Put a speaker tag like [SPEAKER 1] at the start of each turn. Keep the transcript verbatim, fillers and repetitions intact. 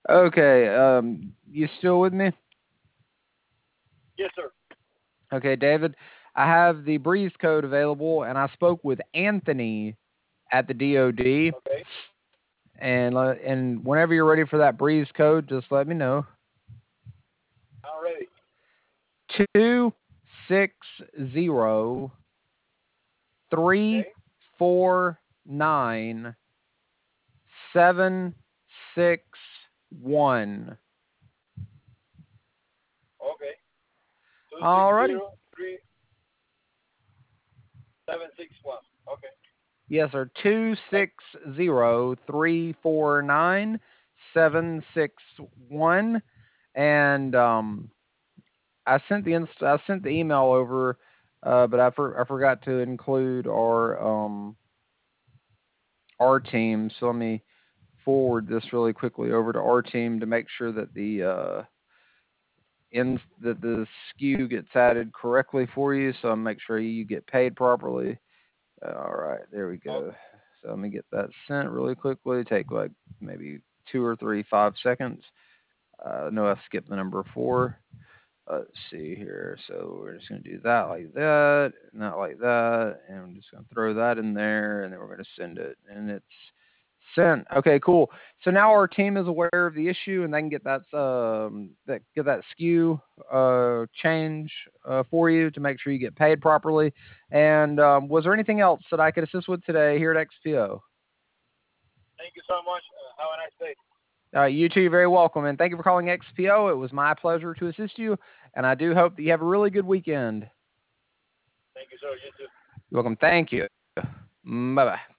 [SPEAKER 1] Okay, um, you still with me?
[SPEAKER 2] Yes, sir.
[SPEAKER 1] Okay, David, I have the Breeze code available, and I spoke with Anthony at the D O D,
[SPEAKER 2] Okay.
[SPEAKER 1] and le- and whenever you're ready for that Breeze code, just let me know.
[SPEAKER 2] I'm ready.
[SPEAKER 1] Two six zero three
[SPEAKER 2] Okay.
[SPEAKER 1] four nine seven six one.
[SPEAKER 2] Okay. Two six
[SPEAKER 1] Alrighty.
[SPEAKER 2] zero three seven six one. Okay.
[SPEAKER 1] Yes, sir. Two
[SPEAKER 2] Thank.
[SPEAKER 1] six zero three four nine seven six one, and um, I sent the inst- I sent the email over, uh, but I for- I forgot to include our um our team. So let me forward this really quickly over to our team to make sure that the uh in that the S K U gets added correctly for you. So make sure you get paid properly. All right, there we
[SPEAKER 2] Oh,
[SPEAKER 1] go. So let me get that sent really quickly. Take like maybe two or three, five seconds. Uh, no, I skipped the number four. Let's see here. So we're just going to do that like that, not like that. And I'm just going to throw that in there, and then we're going to send it. And it's sent. Okay, cool. So now our team is aware of the issue, and they can get that um that get that S K U uh change uh, for you to make sure you get paid properly. And um, was there anything else that I could assist with today here at X P O?
[SPEAKER 2] thank you so much. Uh, have a nice day.
[SPEAKER 1] Uh, you too, you're very welcome, and thank you for calling X P O. It was my pleasure to assist you, and I do hope that you have a really good weekend.
[SPEAKER 2] Thank you, sir. You too.
[SPEAKER 1] You're welcome. Thank you. Bye bye.